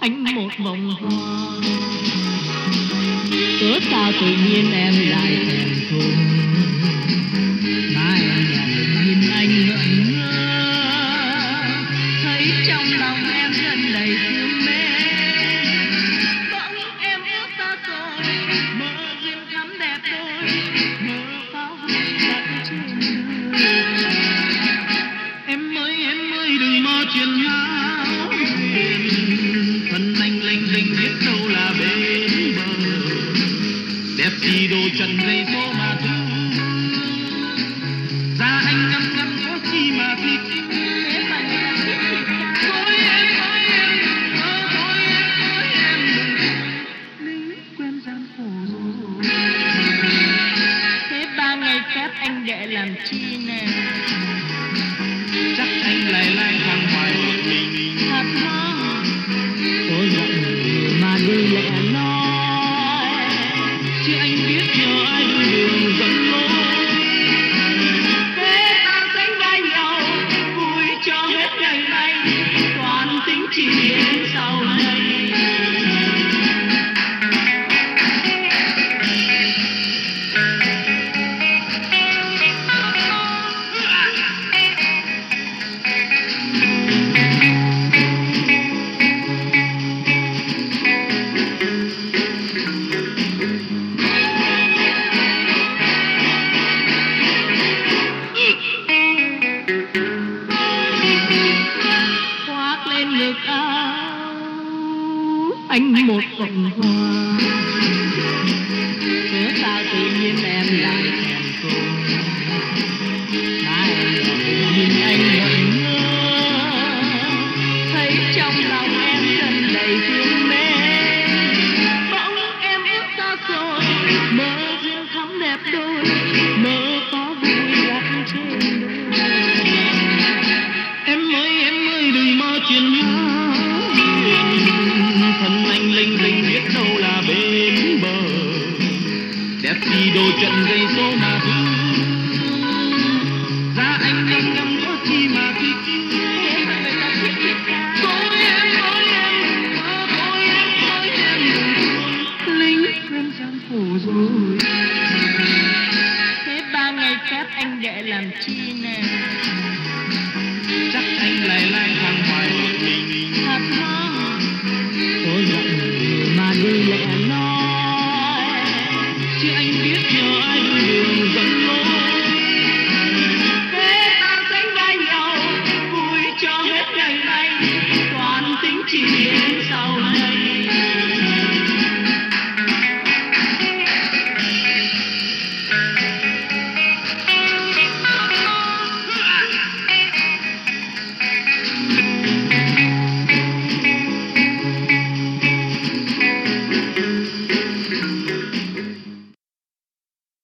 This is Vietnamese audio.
anh một vòng hoa. Cớ sao tự nhiên em lại thèm thuồng, mà em nhìn anh ngẩn ngơ, thấy trong lòng em dần đầy thương mến. Bỗng em ước ta rồi, mơ duyên thắm đẹp đôi, mơ pháo hoa đặt trên đời. Em ơi đừng mơ chuyện hão huyền, thân anh lênh đênh biết đâu là bên bờ. Đẹp gì đồ trần gây số mà thương, da anh ngăm ngăm có chi mà thích. Thôi em đừng quen gian khổ rồi. Thế 3 ngày phép anh để làm chi nè? Chắc anh lại lang thang hoài một mình. Thật không? Tôi giận mà đừng lẽ nói, chứ anh biết nhờ ai đường dẫn lối. Thế ta sánh vai nhau, vui cho hết ngày nay, toàn tính chỉ đến sau đây. Anh một vòng hoa, cớ sao tự nhiên em lại thèm thuồng, mà em nhìn anh ngẩn ngơ, thấy trong lòng em dần đầy thương mến. Bỗng em ước ta rồi, mơ duyên thắm đẹp đôi, mơ có vui đặt trên đôi. Em ơi đừng mơ chuyện hão huyền, thân anh lênh đênh biết đâu là bên bờ. Đẹp gì đồ trần